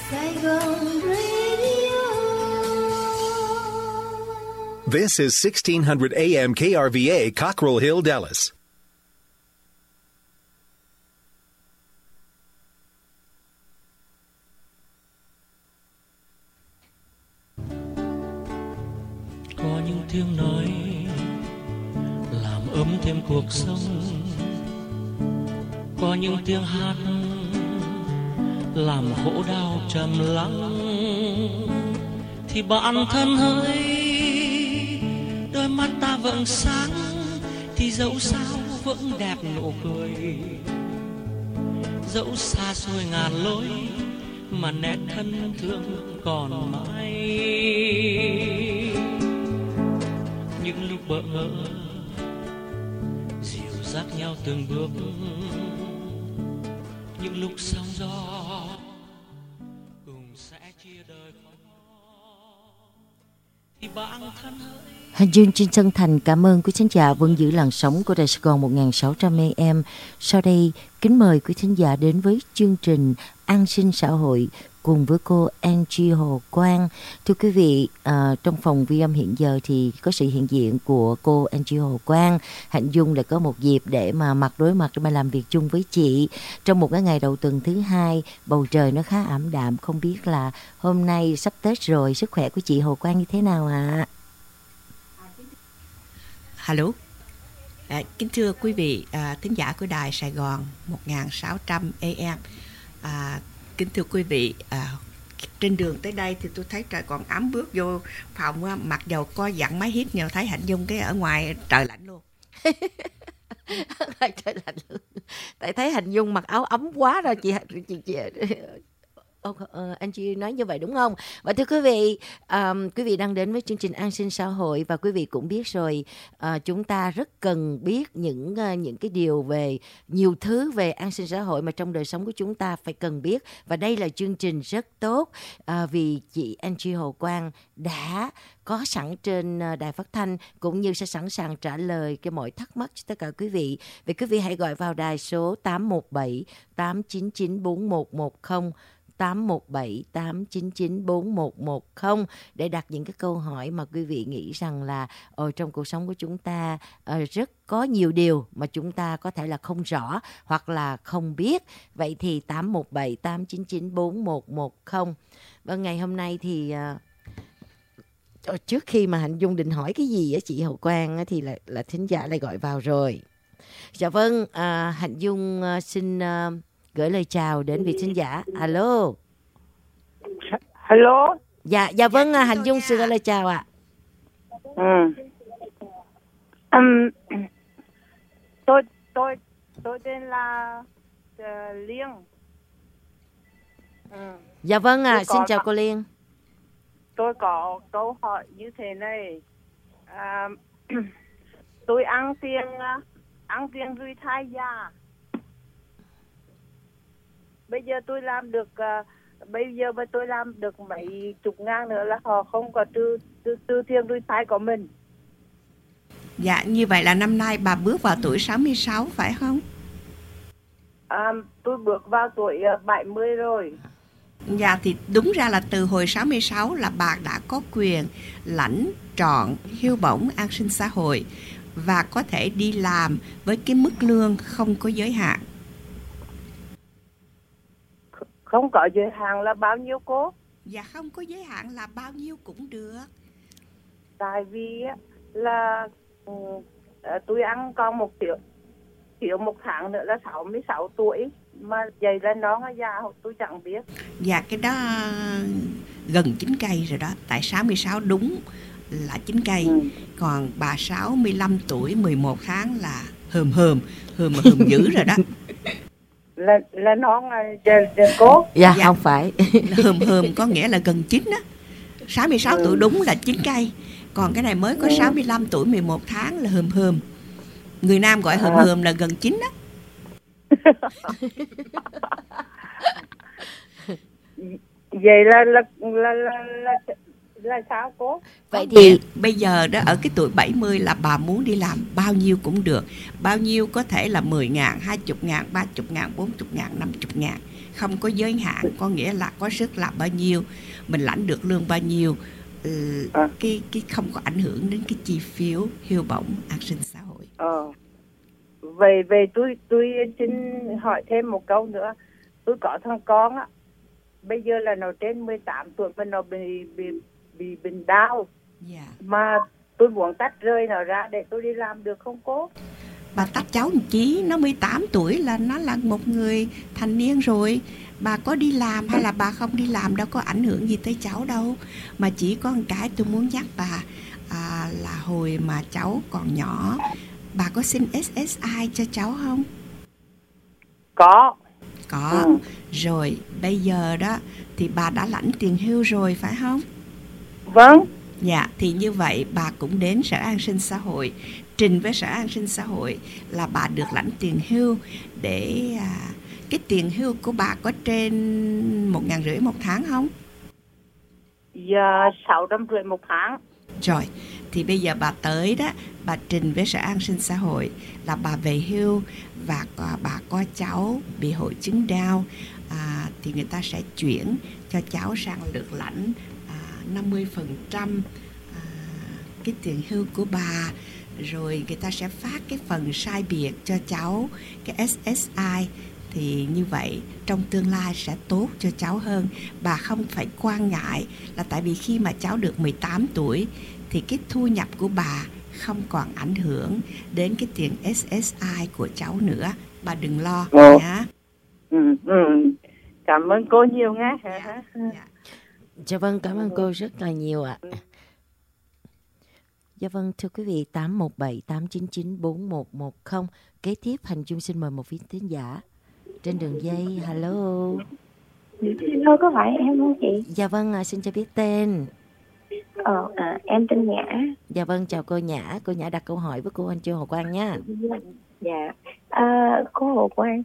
Saigon Radio. This is 1600 AM KRVA, Cockrell Hill, Dallas. Có những tiếng nói làm ấm thêm cuộc sống, có những tiếng hát làm khổ đau trầm lắng. Thì bạn thân hỡi, đôi mắt ta vẫn sáng, thì dẫu sao vẫn đẹp nụ cười. Dẫu xa xôi ngàn lối mà nét thân thương còn mãi. Những lúc bỡ ngỡ dìu dắt nhau từng bước, những lúc sóng gió cùng sẽ chia đời khó. Thì bạn thân hỡi. Hành Dương xin chân thành cảm ơn quý khán giả vẫn giữ làn sóng của Đài Sài Gòn 1600 AM. Sau đây, kính mời quý khán giả đến với chương trình An sinh xã hội cùng với cô Angie Hồ Quang. Thưa quý vị, trong phòng ghi âm hiện giờ thì có sự hiện diện của cô Angie Hồ Quang. Hạnh Dung lại có một dịp để mà mặt đối mặt để mà làm việc chung với chị. Trong một cái ngày đầu tuần thứ hai, bầu trời nó khá ảm đạm. Không biết là hôm nay sắp Tết rồi, sức khỏe của chị Hồ Quang như thế nào ạ? Hello. Kính thưa quý vị thính giả của Đài Sài Gòn 1600 AM. Kính thưa quý vị, trên đường tới đây thì tôi thấy trời còn ấm, bước vô phòng mặc dầu có dặn máy hít nhờ thấy Hạnh Dung cái ở ngoài trời lạnh luôn. Trời lạnh luôn. Tại thấy Hạnh Dung mặc áo ấm quá rồi chị anh chị nói như vậy đúng không? Và thưa quý vị đang đến với chương trình An sinh xã hội, và quý vị cũng biết rồi, chúng ta rất cần biết những cái điều về nhiều thứ về an sinh xã hội mà trong đời sống của chúng ta phải cần biết. Và đây là chương trình rất tốt vì chị Angie Hồ Quang đã có sẵn trên đài phát thanh, cũng như sẽ sẵn sàng trả lời cái mọi thắc mắc cho tất cả quý vị. Vậy quý vị hãy gọi vào đài số 817 899 4110, 817 899 4110 để đặt những cái câu hỏi mà quý vị nghĩ rằng là trong cuộc sống của chúng ta rất có nhiều điều mà chúng ta có thể là không rõ hoặc là không biết. Vậy thì 817 899 4110. Vâng, ngày hôm nay thì trước khi mà Hạnh Dung định hỏi cái gì á chị Hồ Quang á, thì là thính giả lại gọi vào rồi. Dạ vâng, Hạnh Dung xin gửi lời chào đến vị thính giả. Alo. Hello. Dạ vâng, Hạnh Dung xin gửi lời chào ạ. Tôi tên là Liên. Dạ vâng, xin chào cô Liên. Tôi có câu hỏi như thế này. Tôi ăn tiền rồi thai già. Bây giờ tôi làm được mấy chục ngàn nữa là họ không có trừ tiền rồi thai của mình. Dạ, như vậy là năm nay bà bước vào tuổi 66 phải không? Tôi bước vào tuổi 70 rồi. Dạ, thì đúng ra là từ hồi 66 là bà đã có quyền lãnh trọn hưu bổng an sinh xã hội và có thể đi làm với cái mức lương không có giới hạn. Không có giới hạn là bao nhiêu cô? Dạ, không có giới hạn là bao nhiêu cũng được. Tại vì là tôi ăn còn 1 triệu một tháng nữa là 66 tuổi. Mà vậy là nó già tôi chẳng biết. Dạ, cái đó gần 9 cây rồi đó. Tại 66 đúng là 9 cây. Còn bà 65 tuổi 11 tháng là hờm dữ rồi đó. Là nó cố. Dạ, không phải. Hờm có nghĩa là gần 9 á. 66 tuổi đúng là 9 cây. Còn cái này mới có 65 tuổi 11 tháng là hờm. Người Nam gọi hờm là gần 9 á. Vậy là là sao cô? Vậy Thì thì bây giờ đó ở cái tuổi 70 là bà muốn đi làm bao nhiêu cũng được. Bao nhiêu có thể là 10.000, 20.000, 30.000, 40.000, 50.000. Không có giới hạn, có nghĩa là có sức làm bao nhiêu, mình lãnh được lương bao nhiêu. Cái không có ảnh hưởng đến cái chi phiếu hưu bổng an sinh xã hội. Về tôi xin hỏi thêm một câu nữa. Tôi có thằng con á, bây giờ là nó trên 18 tuổi mà nó bị bệnh đau. Dạ. Mà tôi muốn tách rơi nó ra để tôi đi làm được không cô? Bà tách cháu làm chí, nó 18 tuổi là nó là một người thành niên rồi. Bà có đi làm hay là bà không đi làm đâu có ảnh hưởng gì tới cháu đâu. Mà chỉ có một cái tôi muốn nhắc bà là hồi mà cháu còn nhỏ, bà có xin SSI cho cháu không? Có. Rồi bây giờ đó thì bà đã lãnh tiền hưu rồi phải không? Vâng. Dạ, thì như vậy bà cũng đến Sở An sinh xã hội, trình với Sở An sinh xã hội là bà được lãnh tiền hưu để cái tiền hưu của bà có trên 1.500 một tháng không? Giờ 650 một tháng. Rồi, thì bây giờ bà tới đó, bà trình với Sở An sinh xã hội là bà về hưu và bà có cháu bị hội chứng Down, thì người ta sẽ chuyển cho cháu sang được lãnh 50% cái tiền hưu của bà. Rồi người ta sẽ phát cái phần sai biệt cho cháu, cái SSI. Thì như vậy trong tương lai sẽ tốt cho cháu hơn. Bà không phải quan ngại là tại vì khi mà cháu được 18 tuổi thì cái thu nhập của bà không còn ảnh hưởng đến cái tiền SSI của cháu nữa. Bà đừng lo nhá. Cảm ơn cô nhiều nghe. Dạ vâng, cảm ơn cô rất là nhiều ạ. Dạ vâng, thưa quý vị, 817-899-4110. Kế tiếp Hành Chung xin mời một vị thính giả trên đường dây. Hello. Hello, có phải em không chị? Dạ vâng, xin cho biết tên. Em tên Nhã. Dạ vâng, chào cô Nhã. Cô Nhã đặt câu hỏi với cô Anh Trương Hồ Quang nha. Dạ. Cô Hồ Quang,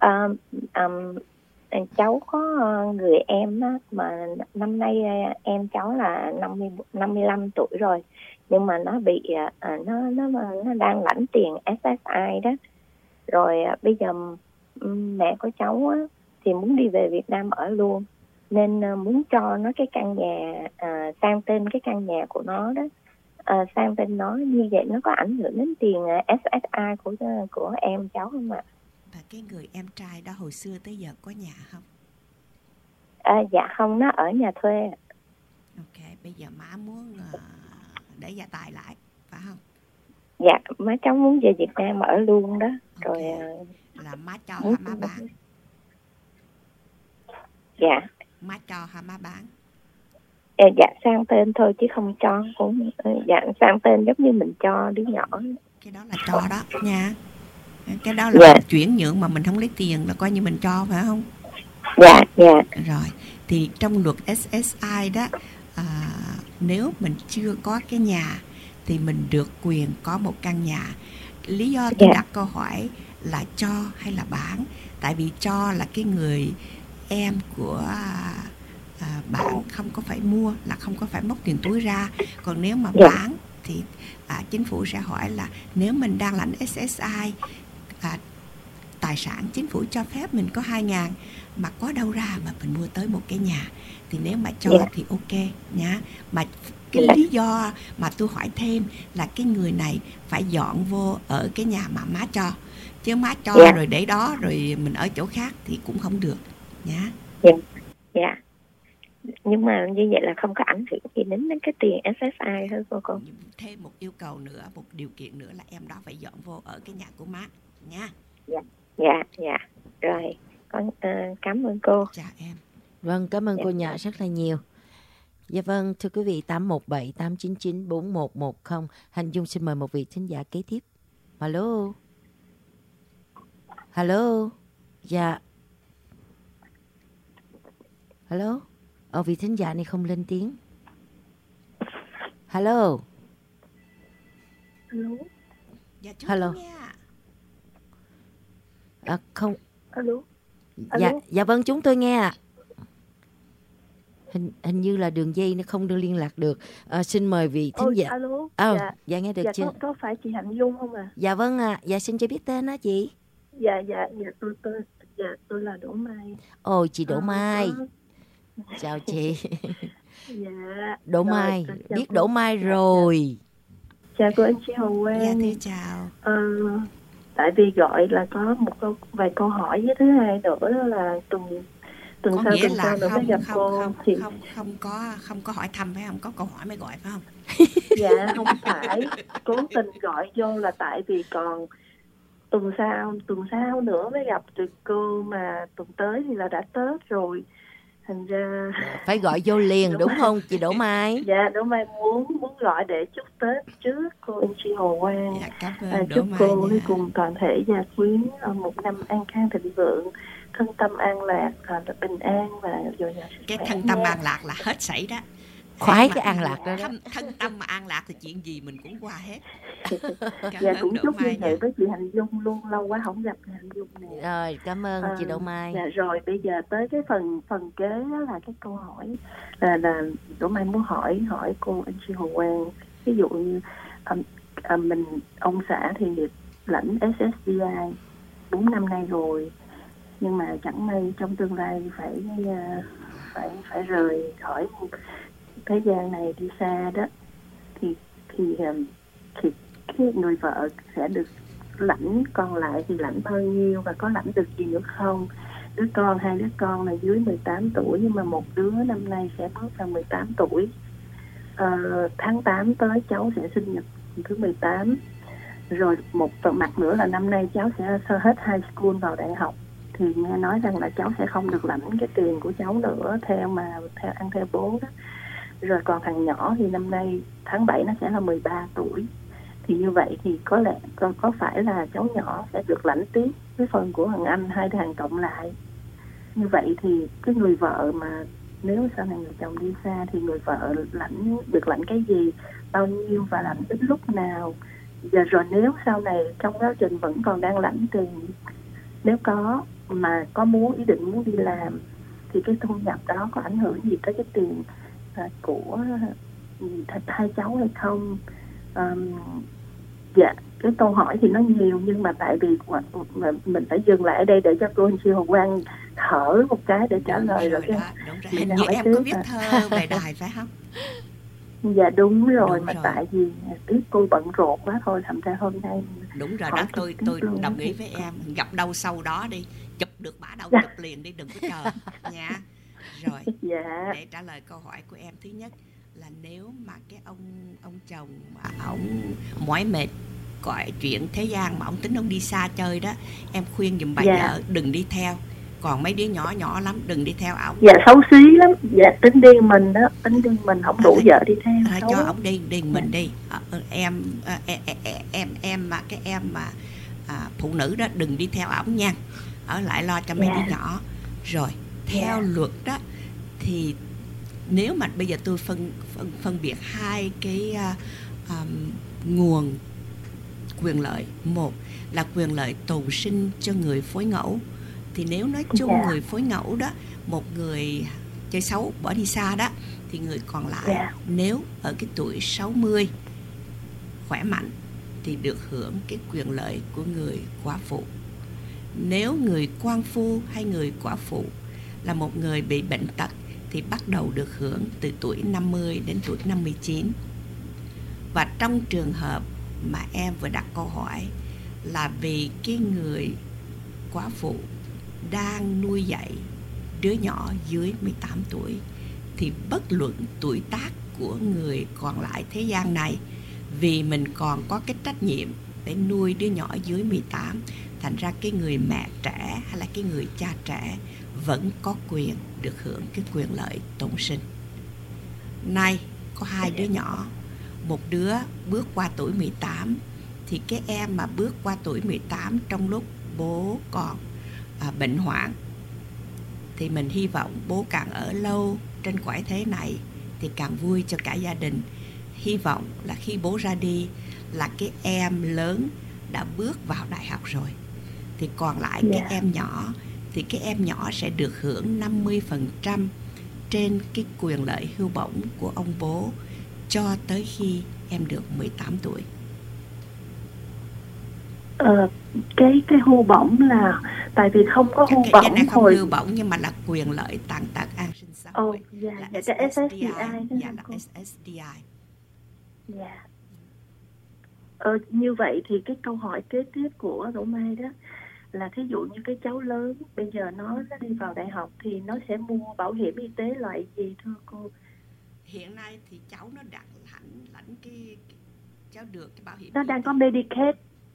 cháu có người em á, mà năm nay em cháu là 55 tuổi rồi, nhưng mà nó bị nó đang lãnh tiền SSI đó. Rồi bây giờ mẹ của cháu á, thì muốn đi về Việt Nam ở luôn, nên muốn cho nó cái căn nhà sang tên cái căn nhà của nó đó, sang tên nó. Như vậy nó có ảnh hưởng đến tiền SSI của em cháu không ạ? Và cái người em trai đó hồi xưa tới giờ có nhà không? Dạ không, nó ở nhà thuê. Ok, bây giờ má muốn để gia tài lại, phải không? Dạ, má cháu muốn về Việt Nam ở luôn đó. Okay. Rồi là má cho hay má bán? Dạ. Má cho hay má bán? Dạ sang tên thôi chứ không cho. Cũng dạ sang tên giống như mình cho đứa nhỏ. Cái đó là cho đó nha. Cái đó là mình chuyển nhượng mà mình không lấy tiền là coi như mình cho, phải không? Dạ. Rồi, thì trong luật SSI đó, nếu mình chưa có cái nhà thì mình được quyền có một căn nhà. Lý do tôi đặt câu hỏi là cho hay là bán, tại vì cho là cái người em của bạn không có phải mua, là không có phải móc tiền túi ra. Còn nếu mà bán thì chính phủ sẽ hỏi là nếu mình đang lãnh SSI, tài sản chính phủ cho phép mình có 2.000 mà có đâu ra mà mình mua tới một cái nhà, thì nếu mà cho thì ok nhá. Mà cái lý do mà tôi hỏi thêm là cái người này phải dọn vô ở cái nhà mà má cho, chứ má cho rồi để đó rồi mình ở chỗ khác thì cũng không được nhá. Dạ. Nhưng mà như vậy là không có ảnh hưởng gì đến cái tiền SSI thôi cô. Thêm một yêu cầu nữa, một điều kiện nữa là em đó phải dọn vô ở cái nhà của má nha. Dạ. Rồi, con cảm ơn cô. Chào em. Vâng, cảm ơn cô Nhã rất là nhiều. Dạ vâng, thưa quý vị, 817-899-4110. Hành Dung xin mời một vị thính giả kế tiếp. Hello. Dạ. Hello. Vị thính giả này không lên tiếng. Hello. Dạ, hello. Không. Hello. Dạ vâng, chúng tôi nghe ạ. Hình như là đường dây nó không được liên lạc được. Xin mời vị thính giả. Alo. Dạ nghe được chưa? Có phải chị Hạnh Dung không ạ? Dạ vâng ạ. Dạ xin cho biết tên á chị. Dạ tôi là Đỗ Mai. Ồ chị Đỗ Mai. Chào chị. Dạ. Đỗ Mai, biết Đỗ Mai rồi. Chào cô anh chị Hồng Quang. Dạ thưa chào. Tại vì gọi là có vài câu hỏi, với thứ hai nữa đó là tuần có sau nghĩa là nữa mới gặp cô thì không có hỏi thăm phải không? Có câu hỏi mới gọi phải không? dạ không phải cố tình gọi vô là tại vì còn tuần sau nữa mới gặp được cô, mà tuần tới thì là đã Tết rồi, thành ra phải gọi vô liền đúng không chị Đỗ Mai? Dạ Đỗ Mai muốn gọi để chúc Tết trước cô anh chị Hồ Quang. Dạ, cảm ơn Đỗ chúc Mai cô nha. cùng toàn thể gia quyến một năm an khang thịnh vượng, thân tâm an lạc, bình an và dồi dào sức Cái khỏe thân tâm nha. an lạc là hết sảy đó. Khoái cái an lạc đó. Thân tâm mà an lạc thì chuyện gì mình cũng qua hết. Dạ cũng Đỗ chúc như Mai vậy nha. với chị Hạnh Dung luôn, lâu quá không gặp chị Hạnh Dung nè. Rồi cảm ơn chị Đỗ Mai. Dạ rồi bây giờ tới cái phần kế đó là cái câu hỏi là Đỗ Mai muốn hỏi cô anh chị Hồ Quang, ví dụ như ông xã thì lãnh SSDI 4 năm nay rồi, nhưng mà chẳng may trong tương lai phải rời khỏi thế gian này đi xa đó, thì cái người vợ sẽ được lãnh, còn lại thì lãnh bao nhiêu và có lãnh được gì nữa không? Hai đứa con là dưới 18 tuổi, nhưng mà một đứa năm nay sẽ bước vào 18 tuổi. Tháng 8 tới cháu sẽ sinh nhật thứ 18. Rồi một mặt nữa là năm nay cháu sẽ hết high school vào đại học, thì nghe nói rằng là cháu sẽ không được lãnh cái tiền của cháu nữa theo ăn theo bố đó. Rồi còn thằng nhỏ thì năm nay tháng 7 nó sẽ là 13 tuổi. Thì như vậy thì có lẽ có phải là cháu nhỏ sẽ được lãnh tiếp với phần của thằng anh, hai thằng cộng lại. Như vậy thì cái người vợ mà nếu sau này người chồng đi xa thì người vợ được lãnh cái gì, bao nhiêu và lãnh đến lúc nào? Rồi nếu sau này trong quá trình vẫn còn đang lãnh tiền, nếu có mà có ý định muốn đi làm thì cái thu nhập đó có ảnh hưởng gì tới cái tiền của hai cháu hay không? Dạ, cái câu hỏi thì nó nhiều, nhưng mà tại vì mình phải dừng lại ở đây để cho cô anh chị Hồ Quang thở một cái để trả lời rồi. Đúng rồi. Hình như em có viết thơ về đài phải không? Dạ đúng rồi, Đúng mà rồi. tại vì biết cô bận rộn quá thôi, thành ra hôm nay Đúng rồi hỏi đó, tôi trực tiếp luôn. đồng ý với em. Gặp đâu sau đó đi, chụp được bả đâu chụp liền đi, đừng có chờ nha. Rồi, Dạ. để trả lời câu hỏi của em, thứ nhất là nếu mà cái ông chồng mà ổng mỏi mệt gọi chuyện thế gian mà ông tính ông đi xa chơi đó, em khuyên giùm bà Dạ. vợ đừng đi theo. Còn mấy đứa nhỏ lắm đừng đi theo ổng. Dạ xấu xí lắm. Dạ tính điên mình đó, tính điên mình không đủ vợ đi theo. xấu Cho lắm. ổng đi mình đi. Em mà phụ nữ đó đừng đi theo ổng nha, ở lại lo cho mấy Dạ. đứa nhỏ. Rồi theo luật đó thì nếu mà bây giờ tôi phân biệt hai cái nguồn quyền lợi. Một là quyền lợi tồn sinh cho người phối ngẫu, thì nếu nói chung Dạ. người phối ngẫu đó, một người chơi xấu bỏ đi xa đó, thì người còn lại Dạ. nếu ở cái tuổi 60 khỏe mạnh thì được hưởng cái quyền lợi của người quả phụ. Nếu người quan phu hay người quả phụ là một người bị bệnh tật thì bắt đầu được hưởng từ tuổi 50 đến tuổi 59. Và trong trường hợp mà em vừa đặt câu hỏi là vì cái người quả phụ đang nuôi dạy đứa nhỏ dưới 18 tuổi thì bất luận tuổi tác của người còn lại thế gian này, vì mình còn có cái trách nhiệm để nuôi đứa nhỏ dưới 18, thành ra cái người mẹ trẻ hay là cái người cha trẻ vẫn có quyền được hưởng cái quyền lợi tồn sinh. Nay có hai đứa nhỏ, một đứa bước qua tuổi 18, thì cái em mà bước qua tuổi 18 trong lúc bố còn bệnh hoạn, thì mình hy vọng bố càng ở lâu trên cõi thế này thì càng vui cho cả gia đình. Hy vọng là khi bố ra đi là cái em lớn đã bước vào đại học rồi, thì còn lại cái em nhỏ, thì cái em nhỏ sẽ được hưởng 50% trên cái quyền lợi hưu bổng của ông bố cho tới khi em được 18 tuổi? Cái hưu bổng là tại vì không có hưu Cái bổng này không hồi hưu bổng nhưng mà là quyền lợi tàn tật an sinh xã hội. dạ, Là cái SSDI. SSDI Dạ, là SSDI. dạ. Như vậy thì cái câu hỏi kế tiếp của Đỗ Mai đó là thí dụ như cái cháu lớn bây giờ nó đi vào đại học thì nó sẽ mua bảo hiểm y tế loại gì thưa cô? Hiện nay thì cháu nó đang lãnh cái cháu được cái bảo hiểm. Nó đang có Medicaid.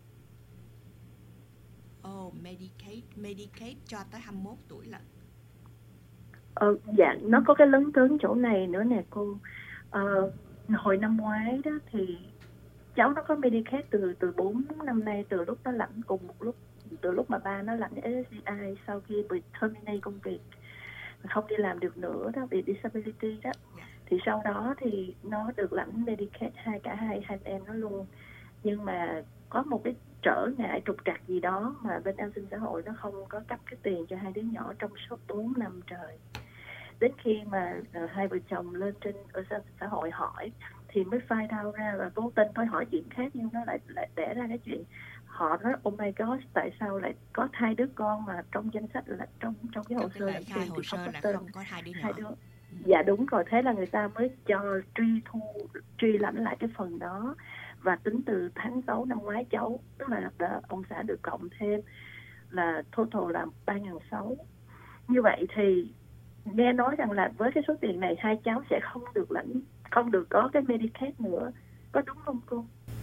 Medicaid cho tới 21 tuổi lận. Dạ, nó có cái lấn cấn chỗ này nữa nè cô. Hồi năm ngoái đó thì cháu nó có Medicaid từ 4 năm nay, từ lúc nó lãnh cùng một lúc, từ lúc mà ba nó lãnh SSDI sau khi bị terminate công việc, không đi làm được nữa đó vì disability đó. Thì sau đó thì nó được lãnh Medicaid cả hai anh em nó luôn. Nhưng mà có một cái trở ngại trục trặc gì đó mà bên an sinh xã hội nó không có cấp cái tiền cho hai đứa nhỏ trong suốt 4 năm trời. Đến khi mà hai vợ chồng lên trên ở xã hội hỏi thì mới find out ra là vô tình thôi, hỏi chuyện khác nhưng nó lại đẻ ra cái chuyện họ nói oh my god, tại sao lại có hai đứa con mà trong danh sách là trong cái hồ sơ khai hồ sơ là không có hai đứa nhỏ. Dạ đúng rồi, thế là người ta mới cho truy lãnh lại cái phần đó. Và tính từ tháng 6 năm ngoái cháu, tức là ông xã được cộng thêm là total là 3.600. Như vậy thì nghe nói rằng là với cái số tiền này hai cháu sẽ không được có cái Medicaid nữa, có đúng không cô?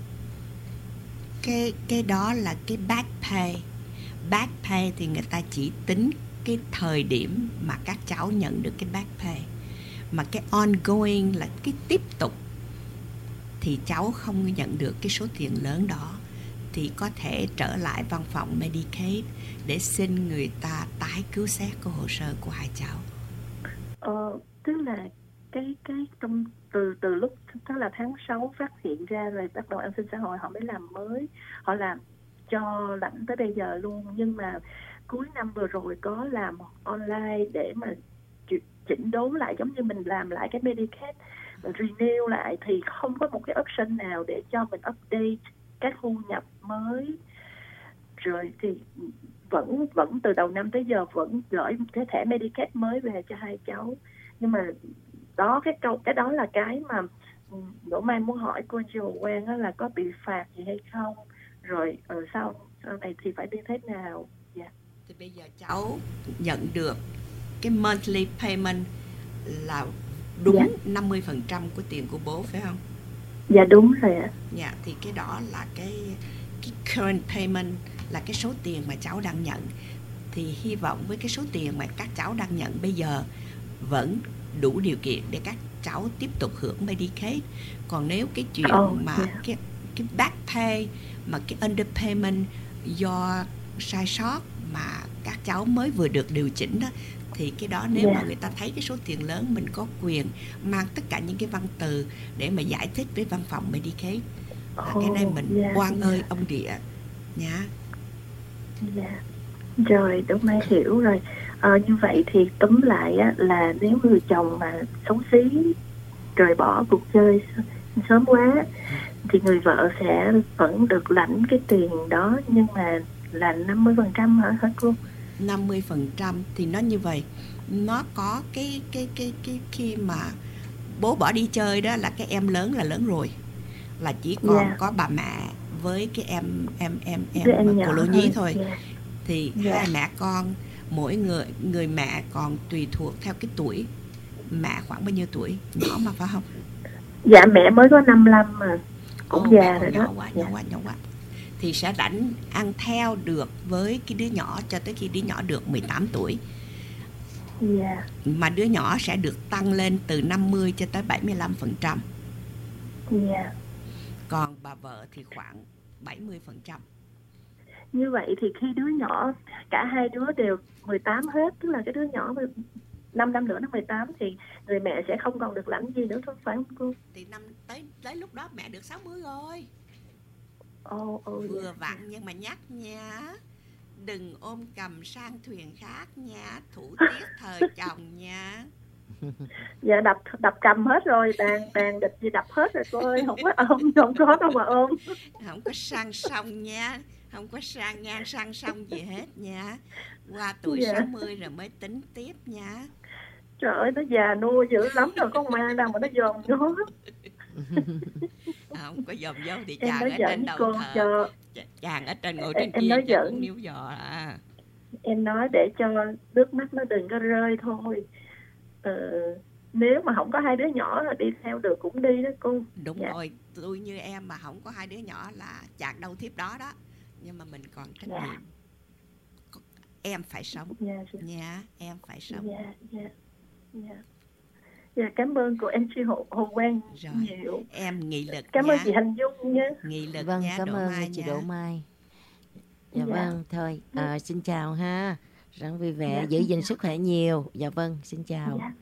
Cái đó là cái back pay. Back pay thì người ta chỉ tính cái thời điểm mà các cháu nhận được cái back pay, mà cái ongoing là cái tiếp tục thì cháu không nhận được cái số tiền lớn đó thì có thể trở lại văn phòng Medicaid để xin người ta tái cứu xét cái hồ sơ của hai cháu. Tức là cái trong từ lúc đó là tháng 6 phát hiện ra rồi bắt đầu an sinh xã hội họ mới làm mới, họ làm cho lãnh tới bây giờ luôn. Nhưng mà cuối năm vừa rồi có làm online để mà chỉnh đốn lại, giống như mình làm lại cái Medicaid, renew lại thì không có một cái option nào để cho mình update các thu nhập mới. Rồi thì vẫn từ đầu năm tới giờ vẫn gửi cái thẻ Medicaid mới về cho hai cháu. Nhưng mà đó, cái đó là cái mà Đỗ Mai muốn hỏi cô Jill Quen là có bị phạt gì hay không, rồi sau này thì phải đi thế nào. Dạ. Thì bây giờ cháu nhận được cái monthly payment là đúng 50% của tiền của bố phải không? Dạ đúng rồi ạ. Dạ, thì cái đó là cái current payment, là cái số tiền mà cháu đang nhận. Thì hy vọng với cái số tiền mà các cháu đang nhận bây giờ vẫn đủ điều kiện để các cháu tiếp tục hưởng Medicaid. Còn nếu cái chuyện cái back pay mà cái underpayment do sai sót mà các cháu mới vừa được điều chỉnh đó, thì cái đó nếu mà người ta thấy cái số tiền lớn, mình có quyền mang tất cả những cái văn từ để mà giải thích với văn phòng Medicaid. Cái này mình oan ơi ông địa nha. Rồi, Đỗ Mai hiểu rồi. Như vậy thì tóm lại á, là nếu người chồng mà xấu xí rời bỏ cuộc chơi sớm quá thì người vợ sẽ vẫn được lãnh cái tiền đó, nhưng mà là 50% hả cô? 50% thì nó như vậy. Nó có cái khi mà bố bỏ đi chơi đó là cái em lớn là lớn rồi, là chỉ còn có bà mẹ với cái em cô Lô Nhí thôi. Thì hai mẹ con, mỗi người mẹ còn tùy thuộc theo cái tuổi. Mẹ khoảng bao nhiêu tuổi? Nhỏ mà phải không? Dạ mẹ mới có 55 mà cũng già rồi đó. Nhỏ quá. Thì sẽ ăn theo được với cái đứa nhỏ cho tới khi đứa nhỏ được 18 tuổi. Mà đứa nhỏ sẽ được tăng lên từ 50 cho tới 75%. Còn bà vợ thì khoảng 70%. Như vậy thì khi đứa nhỏ, cả hai đứa đều 18 hết, tức là cái đứa nhỏ 5 năm nữa nó 18 thì người mẹ sẽ không còn được lãnh gì nữa, phải không cô? Thì tới lúc đó mẹ được 60 rồi. Vừa vặn, nhưng mà nhắc nha, đừng ôm cầm sang thuyền khác nha, thủ tiết thời chồng nha. Dạ đập cầm hết rồi, đàn địch gì đập hết rồi cô ơi, không có ôm, không có đâu mà ôm. Không có sang song nha, không có sang ngang sang song gì hết nha. Qua tuổi Dạ. 60 rồi mới tính tiếp nha. Trời ơi, nó già nua dữ lắm rồi, có ma đâu mà nó dòm vô. Không có dòm vô thì Em chàng nói ở giỡn trên với đầu cô thờ, cho chàng ở trên ngồi em trên kia nói chàng giỡn. cũng níu dò à. Em nói để cho nước mắt nó đừng có rơi thôi. Nếu mà không có hai đứa nhỏ là đi theo được cũng đi đó cô. Đúng Dạ. rồi, tôi như em mà không có hai đứa nhỏ là chàng đâu thiếp đó đó. Nhưng mà mình còn trách Dạ. nhiệm. Em phải sống Dạ. nha, em phải sống. Dạ. Dạ, cảm ơn cô MC Hồ Quang Rồi, nhiều. em nghị lực Cảm nha. ơn chị Hành Dung nha. Nghị lực Vâng, nha, cảm Đỗ ơn Mai chị nha. Đỗ Mai. Dạ Dạ. vâng, thôi, xin chào ha. Ráng vui vẻ, Dạ, giữ xin gìn chào. sức khỏe nhiều. Dạ vâng, xin chào. Dạ.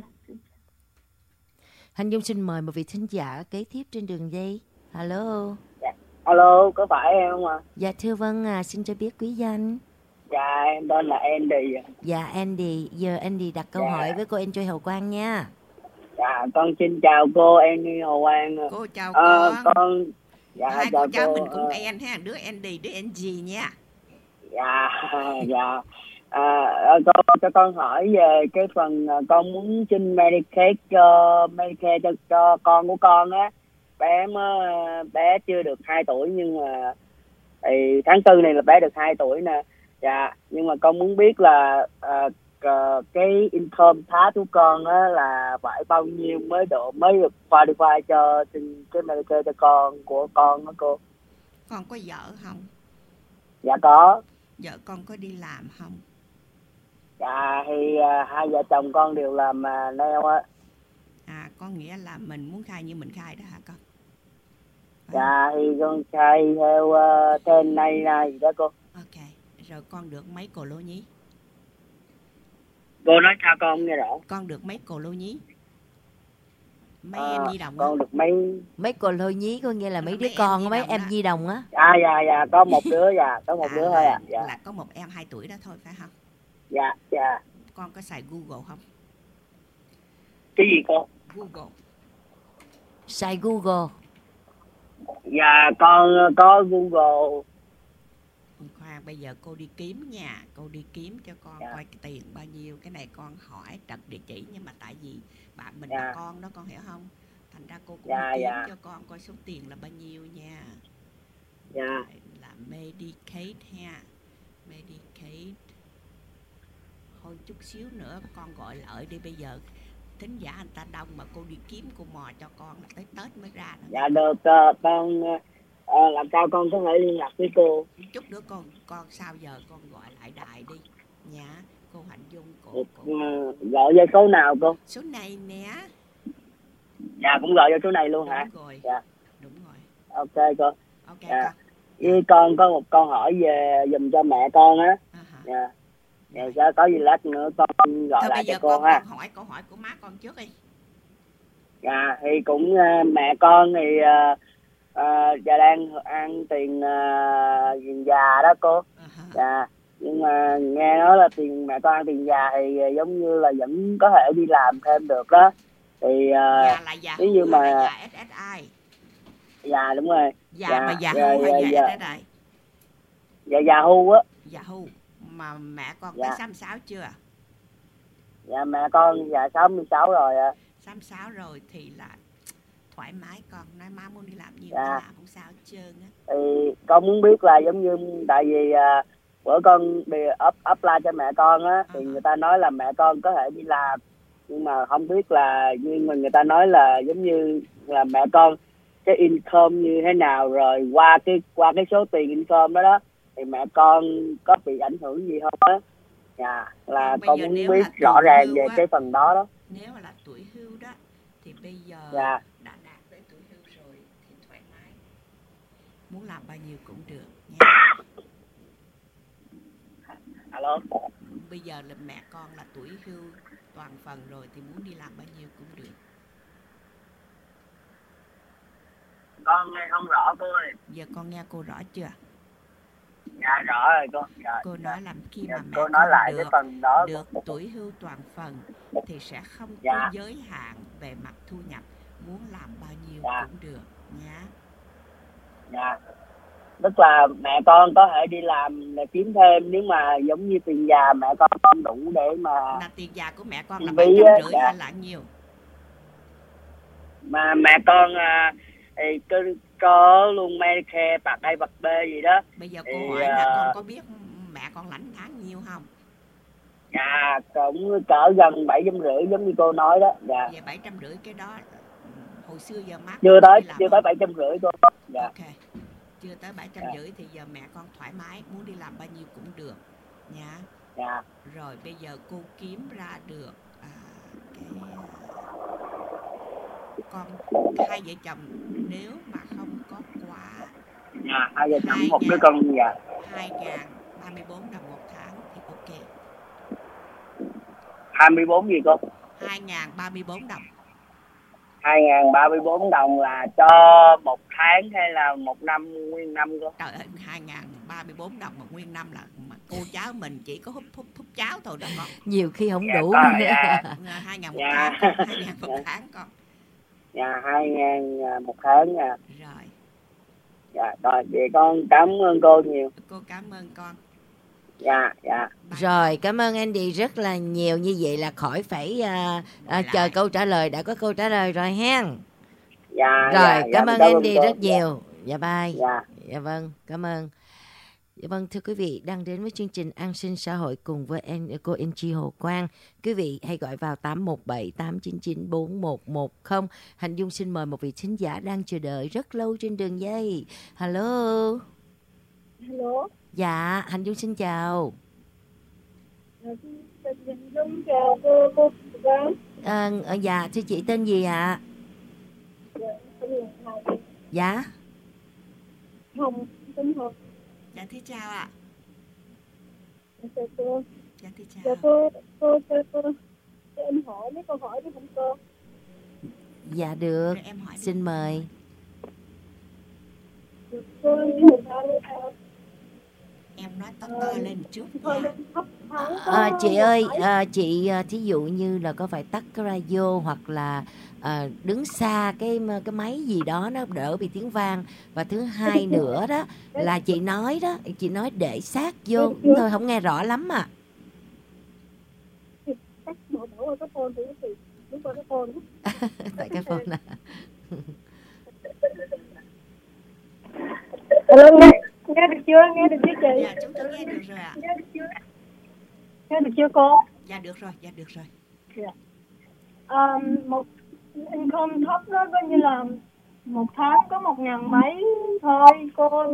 Hành Dung xin mời một vị thính giả kế tiếp trên đường dây. Alo. Alo, có phải em không ạ? Dạ thưa vâng, xin cho biết quý danh. Dạ, em tên là Andy. Dạ Andy, giờ Andy đặt câu Dạ. hỏi với cô Enjoy Hậu Quang nha. Dạ, con xin chào cô Andy Hồ Quang. Cô chào con. Con dạ Hai chào cô cháu cô. mình cũng en ha, đứa Andy, đứa Angie nha. Dạ, dạ. Cô cho con hỏi về cái phần con muốn xin Medicare cho con của con á. Bé chưa được 2 tuổi nhưng mà thì tháng 4 này là bé được 2 tuổi nè. Dạ, nhưng mà con muốn biết là cái income tháng của con á là phải bao nhiêu mới được qualify cho xin cái Medicare cho con của con đó cô. Con có vợ không? Dạ có. Vợ con có đi làm không? Dạ thì hai vợ chồng con đều làm nail á. À, có nghĩa là mình muốn khai như mình khai đó hả con? Dạ thì con khai theo tên này gì đó cô. Ok, rồi con được mấy cồ lô nhí? Cô nói sao con không nghe rõ. Con được mấy cồ lô nhí? Mấy em nhi đồng con á? được mấy cồ lôi nhí có nghĩa là mấy đứa mấy em con, nhi mấy đồng em đó. nhi đồng á. Dạ có một đứa, có một đứa thôi ạ. Dạ. Là có một em 2 tuổi đó thôi phải không? Dạ. Con có xài Google không? Cái gì cô? Google. Xài Google. Dạ con có Google. Khoan, bây giờ cô đi kiếm nha, cô đi kiếm cho con coi cái tiền bao nhiêu. Cái này con hỏi trật địa chỉ, nhưng mà tại vì bạn mình là con đó, con hiểu không? Thành ra cô cũng đi kiếm cho con coi số tiền là bao nhiêu nha. Dạ. Là Medicaid ha. Medicaid. Thôi chút xíu nữa con gọi lại đi, bây giờ thính giả người ta đông mà cô đi kiếm cô mò cho con là tới Tết mới ra nữa. Dạ được, con làm sao con có thể liên lạc với cô. Chút nữa con sao giờ con gọi lại đài đi nha, cô Hạnh Dung. Gọi vô số nào cô? Số này nè. Dạ cũng gọi vô số này luôn. Đúng hả? Rồi. Dạ. Đúng rồi. Ok cô. Ok dạ. Với con có một câu hỏi về dùm cho mẹ con á. Dạ. Dạ có gì lát nữa con gọi thôi lại cho cô con ha. Con hỏi câu hỏi của má con trước đi. Dạ thì cũng mẹ con thì giờ đang ăn tiền già đó cô. Dạ nhưng mà nghe nói là mẹ con ăn tiền già thì giống như là vẫn có thể đi làm thêm được đó. Thì nếu như mà già SSI. Dạ đúng rồi. Mà già hưu hay già SSI? Dạ già hưu á. Già hưu. Mà mẹ con dạ. tới 66 chưa? Dạ mẹ con dạ 66 rồi ạ. 66 rồi thì là thoải mái, con nói má muốn đi làm nhiều dạ. làm không sao hết trơn á. Thì con muốn biết là giống như tại vì bữa con bị apply cho mẹ con á thì người ta nói là mẹ con có thể đi làm, nhưng mà không biết là nhưng mà người ta nói là giống như là mẹ con cái income như thế nào, rồi qua cái số tiền income đó thì mẹ con có bị ảnh hưởng gì không á. Dạ là con muốn biết rõ ràng về cái phần đó đó. Nếu mà là tuổi hưu đó thì bây giờ dạ. đã đạt tới tuổi hưu rồi thì thoải mái, muốn làm bao nhiêu cũng được nha. Alo. Bây giờ là mẹ con là tuổi hưu toàn phần rồi thì muốn đi làm bao nhiêu cũng được. Con nghe không rõ cô ơi. Giờ con nghe cô rõ chưa? Dạ rõ rồi cô. Dạ, Cô nói là khi dạ, mà mẹ cô nói con lại cái phần đó. được tuổi hưu toàn phần thì sẽ không Dạ. có giới hạn về mặt thu nhập, muốn làm bao nhiêu Dạ. cũng được nhá. Dạ. Tức là mẹ con có thể đi làm để kiếm thêm, nếu mà giống như tiền già mẹ con không đủ để mà Là tiền già của mẹ con là Vì 750 dạ. hay là nhiêu? mà mẹ con thì có luôn Medicare bạc A bạc B gì đó. Bây giờ Thì, cô hỏi là con có biết mẹ con lãnh tháng nhiêu không? Dạ cũng cỡ gần 750 giống như cô nói đó. Dạ. Về 750 cái đó hồi xưa giờ má Chưa tới đi làm 750 cô. Dạ. Ok. Chưa tới 750 thì giờ mẹ con thoải mái, muốn đi làm bao nhiêu cũng được nha. Dạ. Rồi bây giờ cô kiếm ra được con hai vợ chồng nếu mà không có quá Dạ, hai vợ chồng một đứa con. Dạ. 2.034 đồng một tháng thì ok. 24 gì cô? 2.034 đồng. 2.034 đồng là cho một tháng hay là một năm, nguyên năm cô? Trời ơi, 2.034 đồng một nguyên năm là mà cô cháu mình chỉ có hút cháo thôi đó con. Nhiều khi không Dạ, đủ con, nữa. dạ. 2.000 một Dạ. tháng, 2.000 một tháng con. Dạ, 2.000 một tháng nha. Rồi. Dạ, rồi vậy con cảm ơn cô nhiều. Cô cảm ơn con. Dạ, dạ. Rồi, cảm ơn Andy rất là nhiều. Như vậy là khỏi phải chờ câu trả lời. Đã có câu trả lời rồi hen. Dạ. Rồi, dạ, cảm dạ, ơn cảm Andy cô. rất nhiều. Dạ bye. Dạ. Dạ vâng, cảm ơn. Dạ vâng, thưa quý vị, đang đến với chương trình An sinh xã hội cùng với cô Angie Hồ Quang. Quý vị hãy gọi vào 817 899 4110. Hạnh Dung xin mời một vị thính giả đang chờ đợi rất lâu trên đường dây. Hello. Hello. Dạ, Hạnh Dung xin chào. Hạnh Dung chào cô Quang. Dạ, thưa chị tên gì ạ? Dạ. Hồng, tên Hồng. Dạ thưa chào ạ. Chào cô. Dạ thưa chào. Chào cô. Cho em hỏi mấy câu hỏi đi không cô? Dạ được. Rồi em hỏi Xin mời. Cô em nói to lên một chút nha. Chị ơi, chị thí dụ như là có phải tắt cái radio hoặc là đứng xa cái máy gì đó nó đỡ bị tiếng vang. Và thứ hai nữa đó là chị nói để sát vô thôi, không nghe rõ lắm à. Tại cái phone à. Hello, nghe được chưa? Nghe được chưa chị? Dạ chúng tôi nghe được rồi ạ. Nghe được chưa cô? Dạ được rồi, dạ được rồi. Dạ. Một income thấp đó coi như là một tháng có 1.000 mấy thôi cô,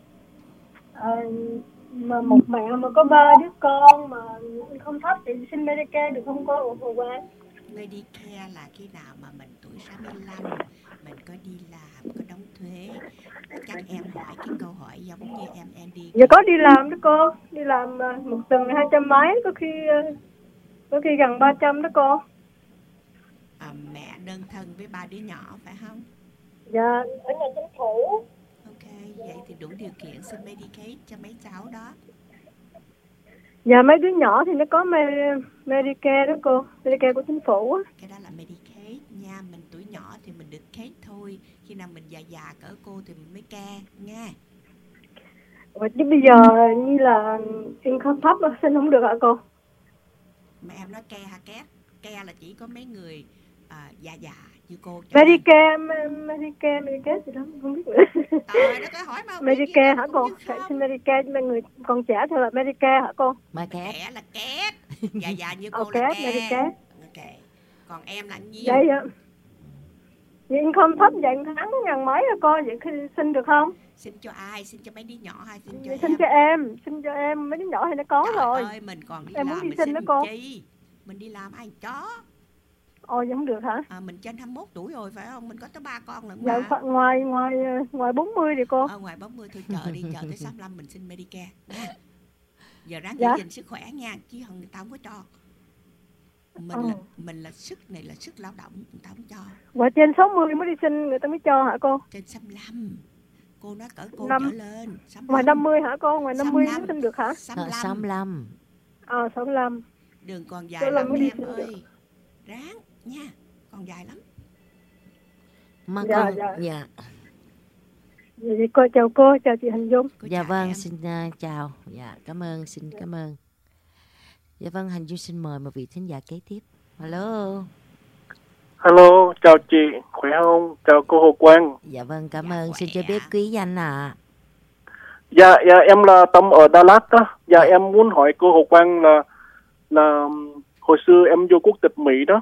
mà một mẹ mà có 3 đứa con mà không thấp thì xin Medicare được không cô? Ủa qua Medicare là khi nào mà mình tuổi 65, mình có đi làm, có đóng thuế. Chắc em hỏi cái câu hỏi giống như em đi. Dạ có đi làm đó cô, đi làm một tuần 200 mấy, có khi gần 300 đó cô. Mẹ đơn thân với 3 đứa nhỏ phải không? Dạ, ở nhà chính phủ. Ok, vậy thì đủ điều kiện xin Medicaid cho mấy cháu đó. Dạ mấy đứa nhỏ thì nó có Medicare đó cô, Medicare của chính phủ á. Cái đó là Medicaid nha, mình tuổi nhỏ thì mình được Caid thôi, khi nào mình già cỡ cô thì mình mới care nha. Và chứ bây giờ như là income thấp xin không được hả cô? Mà em nói care hả két? Care là chỉ có mấy người già như cô. Medicare gì đó không biết nữa. Nó có hỏi mà Medicare hả cô? Phải xin Medicare cho người còn trẻ thôi là Medicare hả cô? Trẻ là két. Già như cô okay, là care. Medicare. Ok. Còn em là nhiêu? Vậy ạ. Vậy income thấp vậy tháng có 1.000 mấy hả cô? Vậy khi xin được không? Xin cho ai? Xin cho mấy đứa nhỏ hay xin cho em? Xin cho em, mấy đứa nhỏ thì nó có trời rồi. Ơi, mình còn đi em làm muốn đi mình xin đó cô. Chi? Mình đi làm ai chó? Ồ vậy không được hả? Mình trên 21 tuổi rồi phải không? Mình có tới 3 con lận mà. Dạ ngoài 40 thì cô. Ngoài 40 thôi chờ tới 65 mình xin Medicare nha. Giờ ráng giữ gìn sức khỏe nha, chứ người ta không có cho. Mình là sức này là sức lao động, người ta không cho. Và trên 60 mới đi xin người ta mới cho hả cô? Trên 65 Cô nói cỡ cô Năm- trở lên. Ngoài 50 hả cô? Ngoài 50 mới 65. xin được hả? 65. 65. Đường còn Chỗ dài là lắm mới đi em xin ơi. Ráng nha, còn dài lắm. Mà Dạ, con dạ. dạ. Vậy cô chào cô, chào chị Hình Dung. Dạ vâng, xin chào. Dạ, cảm ơn, xin cảm ơn. Dạ vâng, Hành Dung xin mời một vị thính giả kế tiếp. Hello. Hello, chào chị, khỏe không? Chào cô Hồ Quang. Dạ vâng, cảm ơn. Xin cho biết quý danh ạ. Dạ, em là Tâm ở Đà Lạt đó. Dạ, em muốn hỏi cô Hồ Quang là hồi xưa em vô quốc tịch Mỹ đó.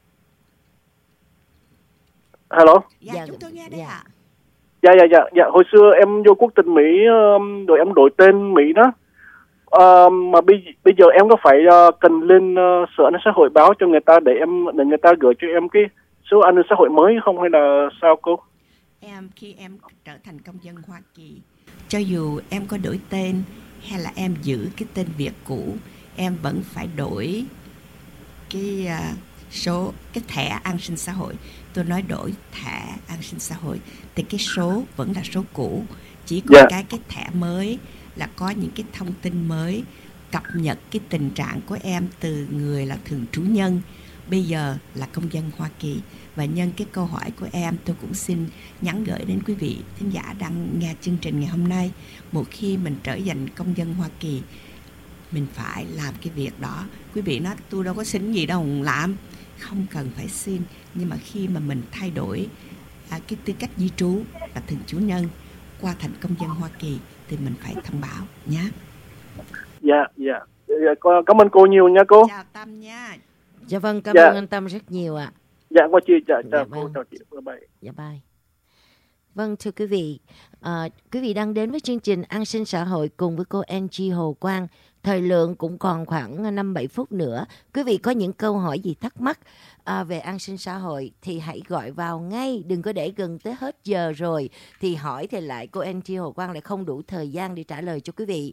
Hello. Dạ, chúng tôi nghe đây ạ. Dạ, hồi xưa em vô quốc tịch Mỹ rồi em đổi tên Mỹ đó. Mà bây giờ em có phải cần lên Sở An ninh Xã hội báo cho người ta để người ta gửi cho em cái số an ninh xã hội mới không hay là sao cô? Khi em trở thành công dân Hoa Kỳ, cho dù em có đổi tên hay là em giữ cái tên Việt cũ, em vẫn phải đổi cái cái thẻ an sinh xã hội. Tôi nói đổi thẻ an sinh xã hội thì cái số vẫn là số cũ, chỉ có cái thẻ mới là có những cái thông tin mới, cập nhật cái tình trạng của em từ người là thường trú nhân bây giờ là công dân Hoa Kỳ. Và nhân cái câu hỏi của em, tôi cũng xin nhắn gửi đến quý vị thính giả đang nghe chương trình ngày hôm nay. Một khi mình trở thành công dân Hoa Kỳ, mình phải làm cái việc đó. Quý vị nói tôi đâu có xin gì đâu làm, không cần phải xin. Nhưng mà khi mà mình thay đổi cái tư cách di trú là thường trú nhân qua thành công dân Hoa Kỳ thì mình phải thông báo nhé. Dạ, cảm ơn cô nhiều nha cô. Chào Tâm nha. Dạ vâng, cảm ơn anh Tâm rất nhiều ạ. Dạ, cô chị, chào vâng. cô, chào chị, bye bye. Dạ bye. Vâng, thưa quý vị đang đến với chương trình An sinh xã hội cùng với cô Angie Hồ Quang. Thời lượng cũng còn khoảng 5-7 phút nữa. Quý vị có những câu hỏi gì thắc mắc về an sinh xã hội thì hãy gọi vào ngay. Đừng có để gần tới hết giờ rồi thì hỏi thì lại cô Angie Hồ Quang lại không đủ thời gian để trả lời cho quý vị.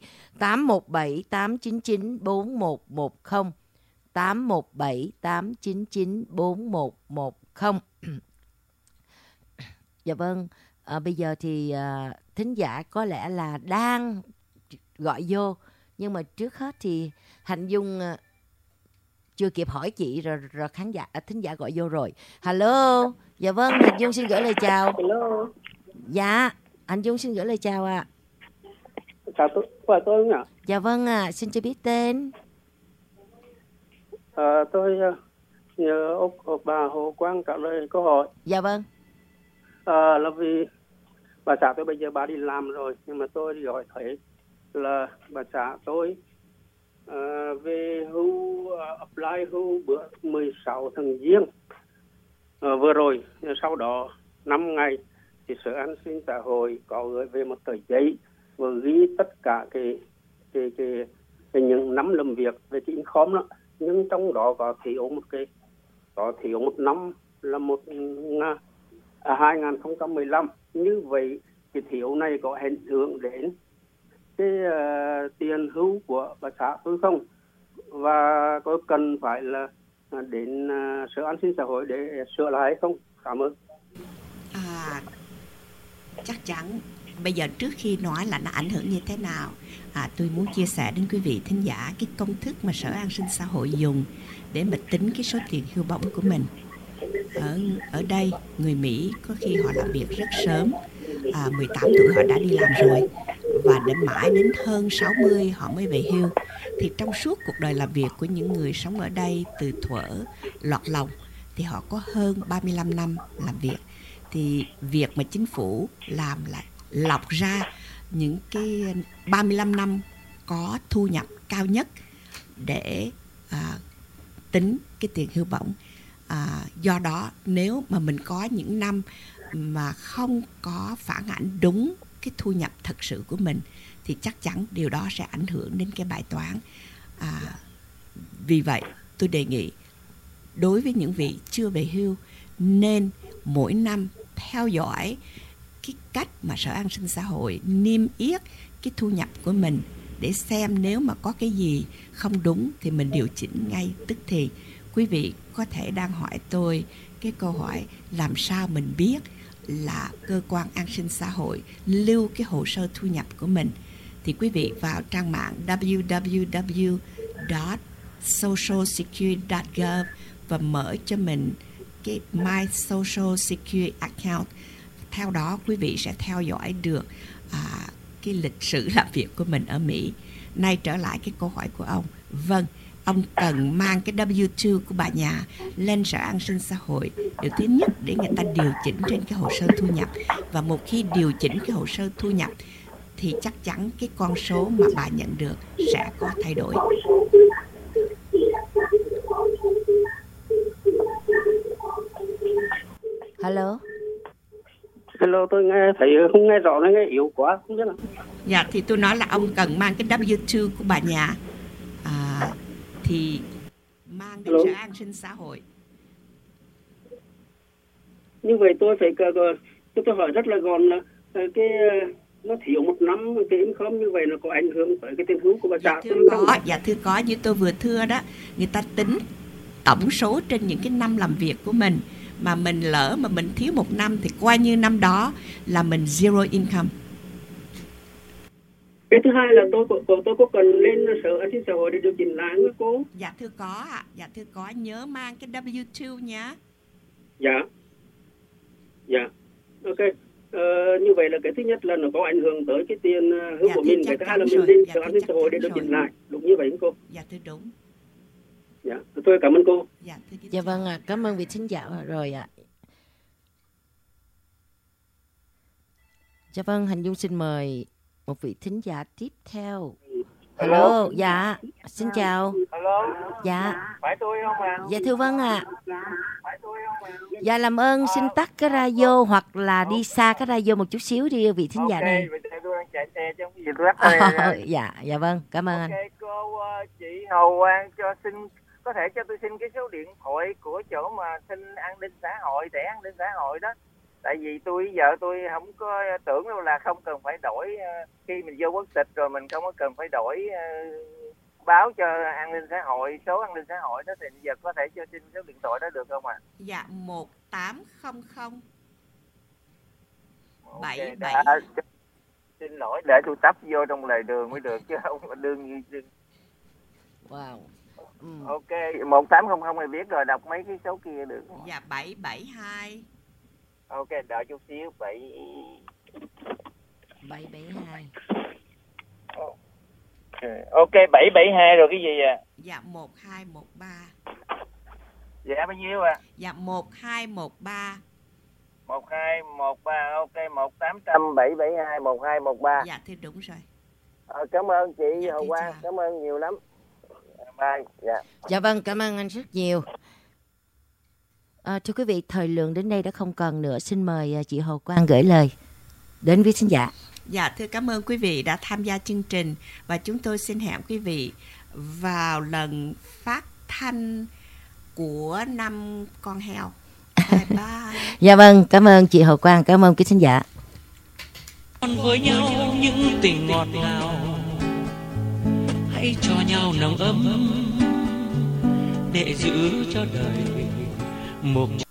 817-899-4110 817-899-4110. Dạ vâng, bây giờ thì thính giả có lẽ là đang gọi vô. Nhưng mà trước hết thì Hạnh Dung chưa kịp hỏi chị rồi thính giả gọi vô rồi. Hello. Dạ vâng, Hạnh Dung xin gửi lời chào. Hello. Dạ, Hạnh Dung xin gửi lời chào ạ. Chào tôi nhỉ? Dạ vâng ạ, xin cho biết tên. Tôi nhờ bà Hồ Quang trả lời câu hỏi. Dạ vâng. Là vì bà xã tôi bây giờ bà đi làm rồi, nhưng mà tôi đi gọi thấy là bà xã tôi về hưu apply hưu bữa 16 tháng Giêng vừa rồi. Sau đó 5 ngày thì Sở An sinh xã hội có gửi về một tờ giấy và ghi tất cả cái những năm làm việc về cái income đó, nhưng trong đó có thiếu một năm là 2015. Như vậy cái thiếu này có ảnh hưởng đến cái tiền hưu của bà xã tôi không, và có cần phải là đến Sở An sinh xã hội để sửa lại hay không? Cảm ơn. Chắc chắn bây giờ trước khi nói là nó ảnh hưởng như thế nào, tôi muốn chia sẻ đến quý vị thính giả cái công thức mà Sở An sinh xã hội dùng để mà tính cái số tiền hưu bổng của mình. Ở đây người Mỹ có khi họ làm việc rất sớm, 18 tuổi họ đã đi làm rồi, và đến mãi đến hơn 60 họ mới về hưu. Thì trong suốt cuộc đời làm việc của những người sống ở đây từ thuở lọt lòng thì họ có hơn 35 năm làm việc. Thì việc mà chính phủ làm là lọc ra những cái 35 năm có thu nhập cao nhất để tính cái tiền hưu bổng. Do đó nếu mà mình có những năm mà không có phản ảnh đúng cái thu nhập thật sự của mình thì chắc chắn điều đó sẽ ảnh hưởng đến cái bài toán. Vì vậy tôi đề nghị đối với những vị chưa về hưu nên mỗi năm theo dõi cái cách mà Sở An sinh xã hội niêm yết cái thu nhập của mình để xem nếu mà có cái gì không đúng thì mình điều chỉnh ngay tức thì. Quý vị có thể đang hỏi tôi cái câu hỏi làm sao mình biết là cơ quan an sinh xã hội lưu cái hồ sơ thu nhập của mình, thì quý vị vào trang mạng www.socialsecurity.gov và mở cho mình cái My Social Security Account. Theo đó quý vị sẽ theo dõi được cái lịch sử làm việc của mình ở Mỹ. Nay trở lại cái câu hỏi của ông. Vâng, ông cần mang cái W-2 của bà nhà lên Sở An sinh xã hội. Điều thứ nhất để người ta điều chỉnh trên cái hồ sơ thu nhập. Và một khi điều chỉnh cái hồ sơ thu nhập thì chắc chắn cái con số mà bà nhận được sẽ có thay đổi. Hello. Hello, tôi nghe thấy không nghe rõ, nó nghe yếu quá, không biết nào. Dạ, thì tôi nói là ông cần mang cái W-2 của bà nhà thì mang đến Sở An sinh xã hội. Như vậy tôi phải tôi hỏi rất là gọn là cái nó thiếu một năm cái income như vậy nó có ảnh hưởng tới cái tiền hưu của bà xã? Dạ thưa có, như tôi vừa thưa đó, người ta tính tổng số trên những cái năm làm việc của mình, mà mình lỡ mà mình thiếu một năm thì coi như năm đó là mình zero income. Cái thứ hai là tôi có cần lên Sở An sinh xã hội để điều chỉnh lại với cô? Dạ thưa có ạ. Dạ thưa có, nhớ mang cái W-2 nhá. Dạ. Ok. Như vậy là cái thứ nhất là nó có ảnh hưởng tới cái tiền hưu của mình. Cái thứ hai là mình lên Sở An sinh xã hội để điều chỉnh lại. Đúng như vậy không cô? Dạ thưa đúng. Dạ, tôi cảm ơn cô. Dạ vâng ạ, cảm ơn vị thính giả rồi ạ. Dạ vâng, Hành Dung xin mời một vị thính giả tiếp theo. Hello, dạ, xin chào. Hello. Dạ. Phải tôi không ạ? Dạ thưa vâng ạ. Phải tôi không ạ? Dạ làm ơn xin tắt cái radio hoặc là đi xa cái radio một chút xíu đi vị thính giả này. Ok, tôi đang chạy xe chứ không có gì rất này. Dạ vâng, cảm ơn anh. Ok, cô chị Hầu Quang có thể cho tôi xin cái số điện thoại của chỗ mà xin an ninh xã hội, thẻ an ninh xã hội đó. Tại vì vợ tôi không có tưởng đâu là không cần phải đổi, khi mình vô quốc tịch rồi mình không có cần phải đổi báo cho an ninh xã hội, số an ninh xã hội đó, thì giờ có thể cho xin số điện thoại đó được không ạ? Dạ 1800 77. Xin lỗi, để tôi tấp vô trong lề đường mới được chứ không đương nhiên. Wow. Ok, 1800 thì biết rồi, đọc mấy cái số kia được. Dạ 772. Ok, đợi chút xíu. 772. Ok, 772 rồi cái gì à? Dạ 1213. Dạ bao nhiêu ạ? Dạ 1213. 1213, ok, 1800 772 1213. Dạ thưa đúng rồi. Cảm ơn chị Hồng Quang, cảm ơn nhiều lắm. Bye. Dạ vâng, cảm ơn anh rất nhiều. Thưa quý vị, thời lượng đến đây đã không còn nữa. Xin mời chị Hồ Quang gửi lời đến với khán giả. Dạ thưa cảm ơn quý vị đã tham gia chương trình, và chúng tôi xin hẹn quý vị vào lần phát thanh của năm con heo. Bye bye. Dạ vâng, cảm ơn chị Hồ Quang, cảm ơn quý khán giả. Với nhau những tình ngọt ngào, hãy cho nhau nồng ấm để giữ cho đời một